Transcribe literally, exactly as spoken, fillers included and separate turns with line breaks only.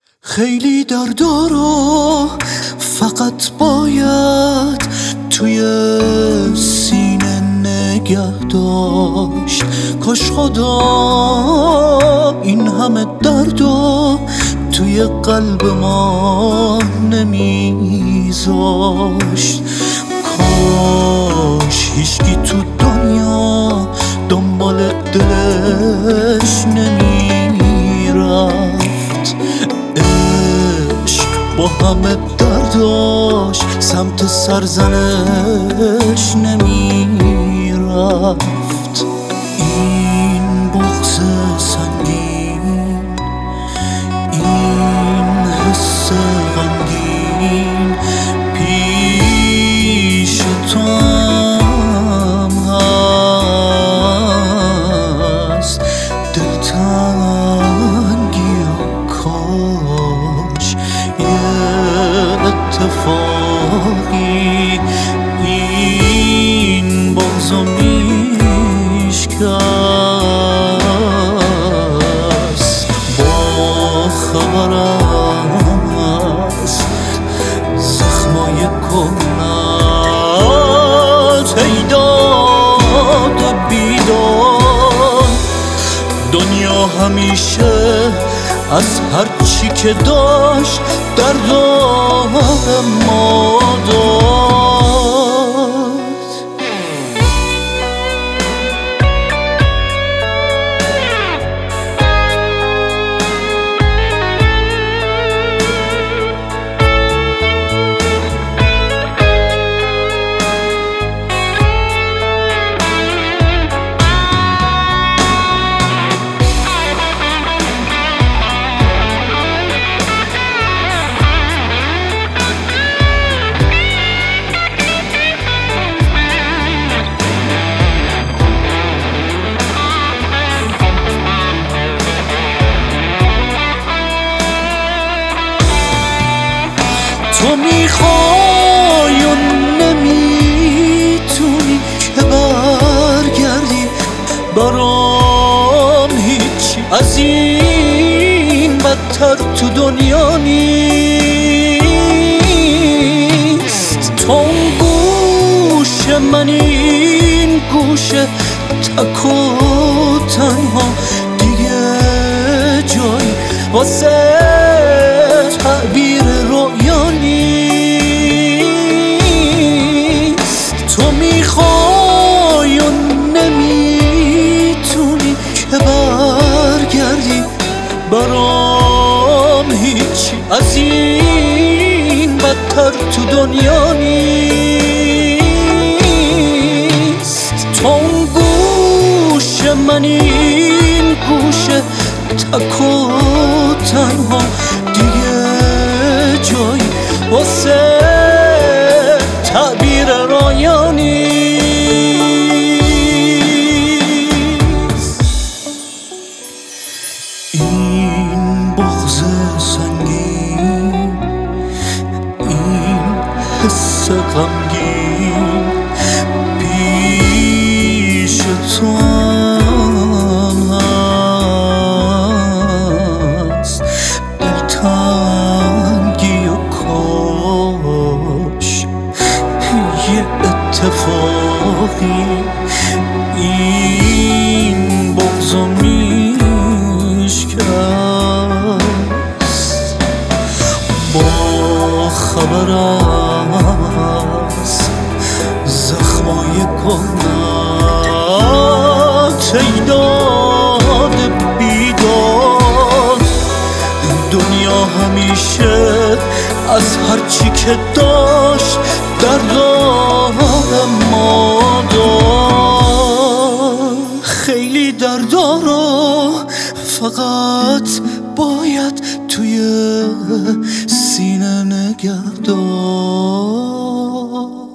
خیلی دردارو فقط باید توی سینه نگه داشت. کاش خدا این همه دردو توی قلب ما نمیذاشت. کاش هیچکی تو دنیا دنبال دلش نمیرفت. عشق با همه درداش سمت سرزنش نمیرفت. این بغض سنگین، این حس غمگین پیش تو هم هست. دلتنگی و کاش یه اتفاقی این بغضو میشکست. با خبرم هست زخمای کنت ای داد بیدار. دنیا همیشه از هر چی که داشت درد ما داد. تو میخوای و نمیتونی که برگردی، برام هیچی از این بدتر تو دنیا نیست. تو اون گوش من این گوش تک و تنها، دیگه جایی واسه تعبیر رویا نیست. تو میخوای و نمیتونی که برگردی، برام هیچی از این بدتر تو دنیا نیست. تو اون گوش من این گوش تک و تنها، دیگه جایی واسه تعبیر رویا نیست. این بغض سنگین، این حس غمگین پیش تو هم هست. دلتنگی و کاش یه اتفاقی این بغضو میشکست. با خبرم هست زخمای کنت ای داد بیداد. دنیا همیشه از هر چی که داشت درد ما داد. خیلی دردارو فقط باید توی سینه نگه داشت.